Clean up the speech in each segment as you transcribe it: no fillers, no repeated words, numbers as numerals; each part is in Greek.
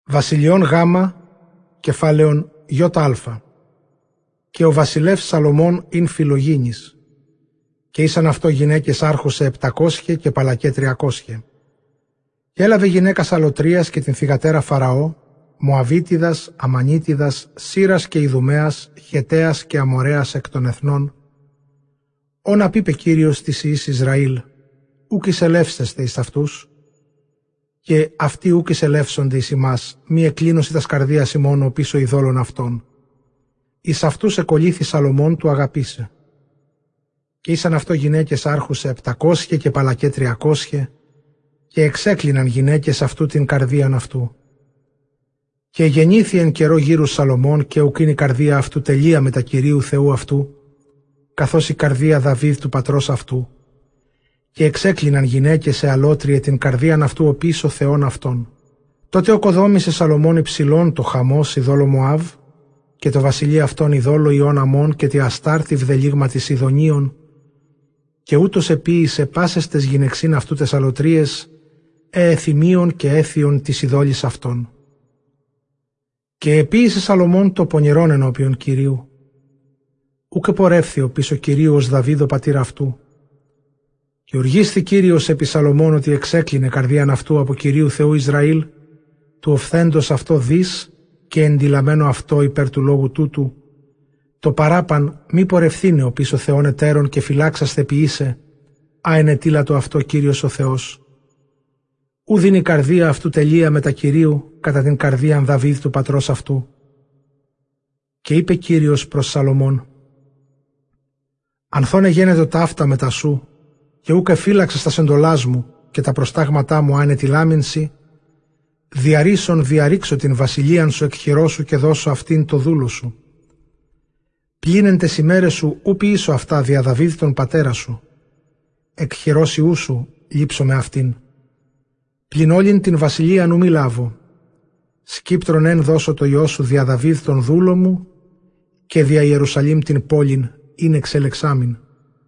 Βασιλειών Γ, κεφάλαιον Ι. Και ο βασιλεύς Σαλομών ειν φιλογίνης, και ήσαν αυτό γυναίκες άρχουσε 700 και παλακέ 300. Και έλαβε γυναίκα Σαλωτρίας και την θυγατέρα Φαραώ, Μωαβίτιδας, Αμανίτιδας, Σύρας και Ιδουμαίας, Χεταίας και Αμοραίας εκ των εθνών, όνα πείπε Κύριος της Ιης Ισραήλ, ούκ εισελεύσεστε εις αυτούς, και αυτοί ούκ εισελεύσονται εις ημάς, μη εκκλίνωση τας καρδίας ημών πίσω ειδόλων αυτών. Εις αυτούς εκολύθη Σαλομών του αγαπήσε. Και ήσαν αυτό γυναίκες άρχουσε 700 και παλακέ 300, και εξέκλειναν γυναίκες αυτού την καρδίαν αυτού. Και γεννήθη εν καιρό γύρου Σαλομών, και ουκ είναι η καρδία αυτού τελεία με τα Κυρίου Θεού αυτού, καθώς η καρδία Δαβίδ του πατρός αυτού. Και εξέκλειναν γυναίκες σε αλότριε την καρδίαν αυτού ο πίσω Θεών αυτών. Τότε οκοδόμησε Σαλομών υψηλών το Χαμός ειδόλο Μωάβ, και το βασιλείο αυτών ειδόλο Ιών Αμών και τη Αστάρτη βδελίγμα της Ιδονίων, και ούτως επίησε πάσες τες γυναιξίν αυτού τες αλωτρίες, εθιμίων και έθιων της ειδόλης αυτών. Και επίησε Σαλομών το πονηρόν ενώπιον Κυρίου. Ούκ πορεύθη ο πίσω Κυρίου ως Δαβίδ ο πατήρ αυτού. Και οργίσθη Κύριος επί Σαλομών ότι εξέκλεινε καρδίαν αυτού από Κυρίου Θεού Ισραήλ, του οφθέντος αυτό δις και εντυλαμένο αυτό υπέρ του λόγου τούτου, το παράπαν μη πορευθύνε ο πίσω Θεών εταίρων και φυλάξαστε ποιήσε, αενετήλατο αυτό Κύριος ο Θεός. Ου δίνει η καρδία αυτού τελεία με τα Κυρίου κατά την καρδίαν Δαβίδ του πατρός αυτού. Και είπε Κύριος προς Σαλομών, ανθώνε γένετο ταύτα μετά σου, και ούκ εφύλαξες τα σεντολάς μου και τα προστάγματά μου αενετηλάμινση, διαρρήσον διαρρήξω την βασιλείαν σου εκχειρώ σου και δώσω αυτήν το δούλο σου. Πλήνεν τες ημέρες σου ου ποιήσω αυτά δια Δαβίδ τον πατέρα σου. Εκχειρώσει ου σου λείψω με αυτήν. Πλην όλην την βασιλείαν ου μη λάβω. Σκύπτρον εν δώσω το ιό σου δια Δαβίδ τον δούλο μου και δια Ιερουσαλήμ την πόλην είναι εξελεξάμην.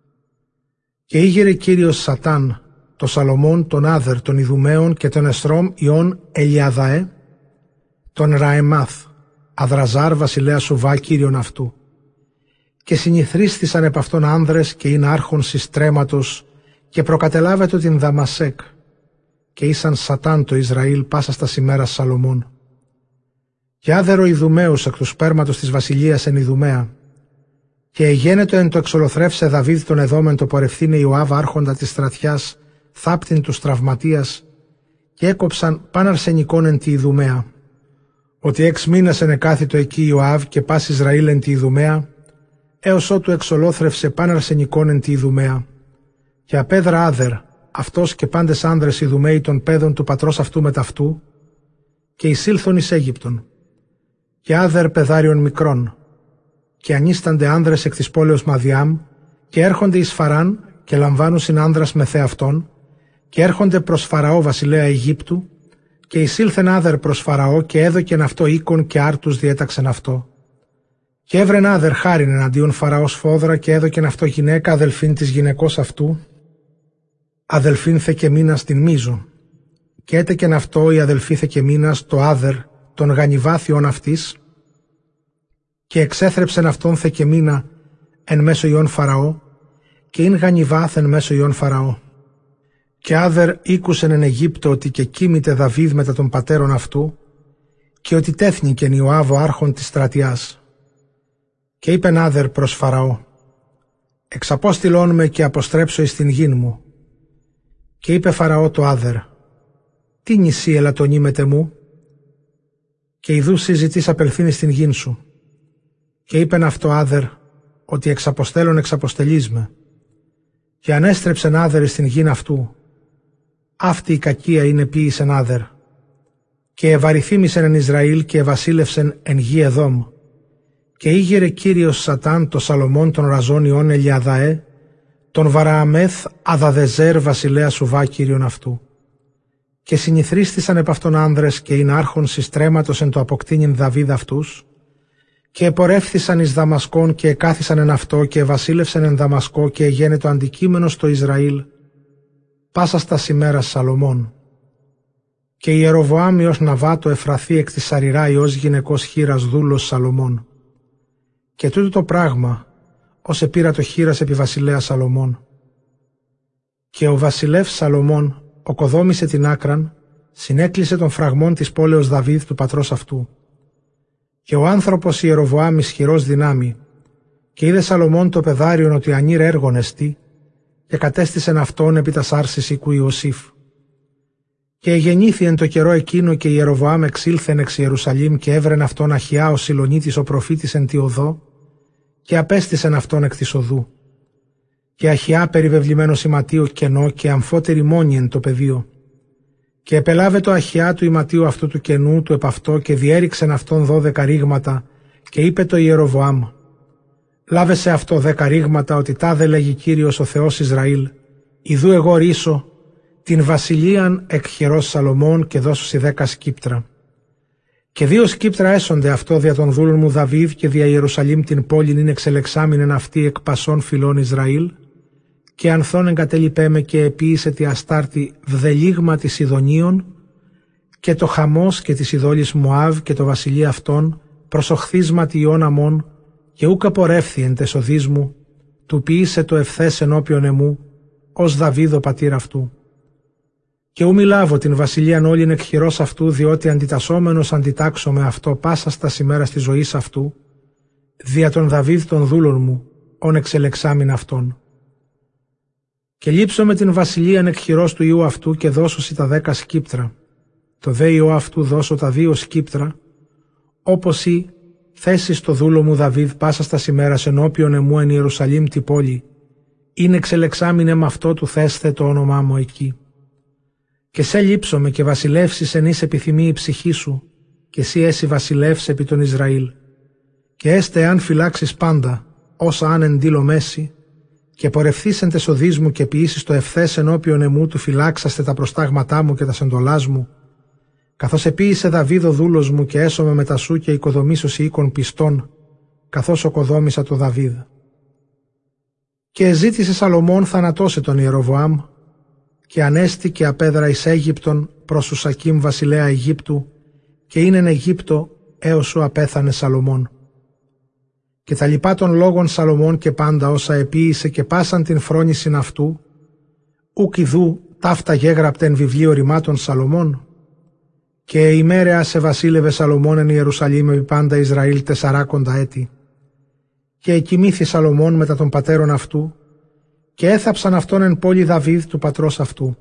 Και ήγερε Κύριος Σατάν, το Σαλομών, τον Άδερ, τον Ιδουμαίων και τον Εστρόμ Ιών Ελιαδαέ, τον Ραεμάθ, Αδραζάρ βασιλέα Σουβά Κύριον αυτού. Και συνηθρίστησαν επ' αυτόν άνδρες και είναι άρχον συστρέματος και προκατελάβετο την Δαμασέκ, και ήσαν Σατάν το Ισραήλ πάσα στα ημέρας Σαλομών. Και άδερο Ιδουμαίους εκ του σπέρματος της βασιλείας εν Ιδουμαία, και εγένετο εν το εξολοθρεύσε Δαβίδ τον εδόμεν το πορευθύνε Ιωάβ άρχοντα της στρατιάς, θάπτην τους τραυματίας, και έκοψαν παν αρσενικόν εν τη Ιδουμαία. Ότι 6 μήνας ενεκάθητο εκεί Ιωάβ και πας Ισραήλ εν τη Ιδουμαία, έως ότου εξολόθρευσε παν αρσενικόν εν τη Ιδουμαία. Και απέδρα Άδερ, αυτός και πάντες άνδρες Ιδουμαίοι των παιδών του πατρός αυτού μεταυτού, και εισήλθον εις Αίγυπτον. Και Άδερ παιδάριον μικρών, και ανίστανται άνδρες εκ της πόλεως Μαδιάμ, και έρχονται εις Φαράν, και λαμβάνουν συνάνδρας με θεαυτόν, και έρχονται προς Φαραώ βασιλέα Αιγύπτου, και εισήλθεν Άδερ προς Φαραώ, και έδωκεν αυτό οίκον και άρτους διέταξεν αυτό. Και έβρεν Άδερ χάριν εναντίον Φαραώ σφόδρα, και έδωκεν αυτό γυναίκα αδελφήν της γυναικός αυτού, αδελφήν Θεκεμίνας την Μίζο. Και έτεκεν αυτό η αδελφή Θεκεμίνας το Άδερ, τον γανιβάθιον αυτής, και εξέθρεψεν αυτόν Θεκεμίνα εν μέσω Ιών Φαραώ, και ειν γανιβάθ εν μέσω Ιών Φαραώ. Και Άδερ ήκουσεν εν Αιγύπτο ότι και κοίμηται Δαβίδ μετά των πατέρων αυτού, και ότι τέθνικεν Ιωάβ ο άρχον της στρατιάς. Και είπεν Άδερ προς Φαραώ, εξαπόστηλόν με και αποστρέψω εις την γην μου. Και είπε Φαραώ το Άδερ, τι νησί ελαττονίμεται μου, και ιδού συζητείς απελθύνει στην γην σου. Και είπεν αυτό Άδερ, ότι εξαποστέλων εξαποστελείς με. Και ανέστρεψεν Άδερ στην γην αυτού. Αυτή η κακία είναι ποίησεν Άδερ. Και ευαριθύμησεν εν Ισραήλ και ευασίλευσεν εν γη Εδόμ. Και ήγερε Κύριος Σατάν το Σαλομών των Ραζόνιων Ελιαδαέ, τον Βαρααμέθ Αδαδεζέρ βασιλέα Σουβά Κύριον αυτού. Και συνηθρίστησαν επ' αυτόν άνδρες και είναι άρχον συστρέματος εν το αποκτήνιν Δαβίδ αυτούς, και επορεύθησαν εις Δαμασκόν και εκάθισαν εν αυτό και ευασίλευσαν εν Δαμασκό και εγένετο αντικείμενο στο Ισραήλ, πάσα στα ημέρας Σαλομών. Και Ιεροβοάμ Υιός Ναβάτο Εφραθή εκ της Σαριρά Υιός γυναικός χήρας δούλος Σαλομών. Και τούτο το πράγμα, ως επήρα το χήρας επί βασιλέα Σαλομών. Και ο βασιλεύς Σαλομών οκοδόμησε την άκραν, συνέκλεισε των φραγμών της πόλεως Δαβίδ του πατρός αυτού. Και ο άνθρωπος Ιεροβοάμ ισχυρός δυνάμει, και είδε Σαλομών το πεδάριον ότι ανήρ έργον εστί, και κατέστησεν αυτόν επί τας άρσης οίκου Ιωσήφ. Και εγεννήθη εν το καιρό εκείνο και Ιεροβοάμ εξήλθεν εξ Ιερουσαλήμ και έβρεν αυτόν Αχιά ο Σιλωνίτης ο προφήτης εν τη οδό, και απέστησεν αυτόν εκ της οδού. Και Αχιά περιβεβλημένο σηματίο κενό και αμφότερη μόνη εν το πεδίο. Και επελάβε το Αχιά του ηματίου αυτού του κενού του επ' αυτό και διέριξεν αυτόν 12 ρήγματα και είπε το Ιεροβοάμ: «Λάβε σε αυτό 10 ρήγματα ότι τάδε λέγει Κύριος ο Θεός Ισραήλ, ιδού εγώ ρίσω την βασιλείαν εκ χειρός Σαλομών και δώσουσι 10 σκύπτρα. Και 2 σκύπτρα έσονται αυτό δια των δούλων μου Δαβίδ και δια Ιερουσαλήμ την πόλην είναι εξελεξάμινεν αυτή εκ πασών φυλών Ισραήλ, και ανθών εγκατέλειπέμε και επίησε τη αστάρτη βδελίγμα της Ιδονίων και το χαμός και της Ιδόλης Μωάβ και το βασιλεί αυτών προσοχθίσματι Ιών Αμών και ούκ απορρεύθη εν τες οδείς μου, του ποιήσε το ευθές ενώπιον εμού, ως Δαβίδ ο πατήρ αυτού. Και ου μη λάβω την βασιλείαν όλην εκ χειρός αυτού, διότι αντιτασσόμενος αντιτάξω με αυτό πάσα στα ημέρας της ζωής αυτού, δια τον Δαβίδ των δούλων μου, ον εξελεξάμην αυτόν. Και λείψω με την βασιλείαν εκ χειρός του ιού αυτού και δώσωσι τα 10 σκύπτρα. Το δε ιό αυτού δώσω τα 2 σκύπτρα, όπως ή θέσεις το δούλο μου Δαβίδ πάσα στα ημέρας ενώπιον εμού εν Ιερουσαλήμ τη πόλη, είναι εξελεξάμεινε με αυτό του θέστε το όνομά μου εκεί. Και σε λείψομαι και βασιλεύσεις εν εις επιθυμεί η ψυχή σου, και εσύ έσυ βασιλεύς επί τον Ισραήλ. Και έστε αν φυλάξεις πάντα, όσα αν εντύλω μέση, και πορευθείς εν τες οδείς μου και ποιήσεις το ευθές ενώπιον εμού του φυλάξαστε τα προστάγματά μου και τα σεντολάς μου, καθώς επίησε Δαβίδ ο δούλος μου και έσωμε μετά σου και οικοδομήσωση οίκων πιστών, καθώς οκοδόμησα το Δαβίδ. Και εζήτησε Σαλομών θανατώσει τον Ιεροβοάμ, και ανέστη και απέδρα εις Αίγυπτον προς Ουσακήμ βασιλέα Αιγύπτου, και είναι εν Αιγύπτο έως σου απέθανε Σαλομών. Και τα λοιπά των λόγων Σαλομών και πάντα όσα επίησε και πάσαν την φρόνησιν αυτού, ουκ ιδού ταύτα γέγραπτεν βιβλίο ρημάτων Σαλομών. Και ημέρεα σε βασίλευε Σαλομών εν Ιερουσαλήμ επί πάντα Ισραήλ 40 έτη. Και εκοιμήθη Σαλομών μετά των πατέρων αυτού, και έθαψαν αυτόν εν πόλη Δαβίδ του πατρός αυτού.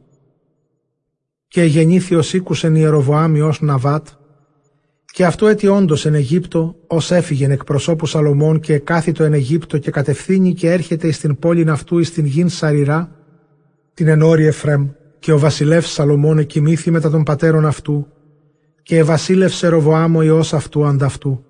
Και γεννήθη ως οίκους εν Ιεροβοάμ Υιός Ναβάτ, και αυτό έτι όντως εν Αιγύπτο, ως έφυγεν εκ προσώπου Σαλομών και εκάθητο εν Αιγύπτο και κατευθύνει και έρχεται εις την πόλην αυτού εις την γην Σαριρά, την ενόρη Εφραίμ, και ο βασιλεύς Σαλομών εκοιμήθη μετά των πατέρων αυτού, και ευασίλευσε Ροβοάμ ο Υιός αυτού ανταυτού.